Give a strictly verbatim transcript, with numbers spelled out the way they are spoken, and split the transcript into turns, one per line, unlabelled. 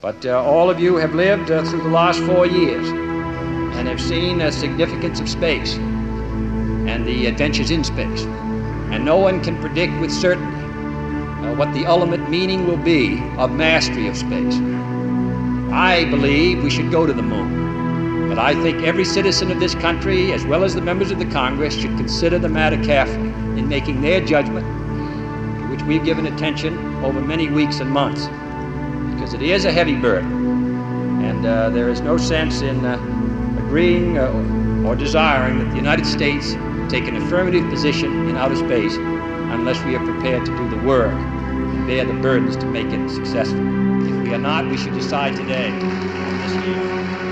But uh, all of you have lived uh, through the last four years and have seen the significance of space and the adventures in space. And no one can predict with certainty uh, what the ultimate meaning will be of mastery of space. I believe we should go to the moon, but I think every citizen of this country, as well as the members of the Congress, should consider the matter carefully in making their judgment, to which we've given attention over many weeks and months, because it is a heavy burden, and uh, there is no sense in uh, agreeing uh, or desiring that the United States take an affirmative position in outer space unless we are prepared to do the work and bear the burdens to make it successful. If we are not, we should decide today on this issue.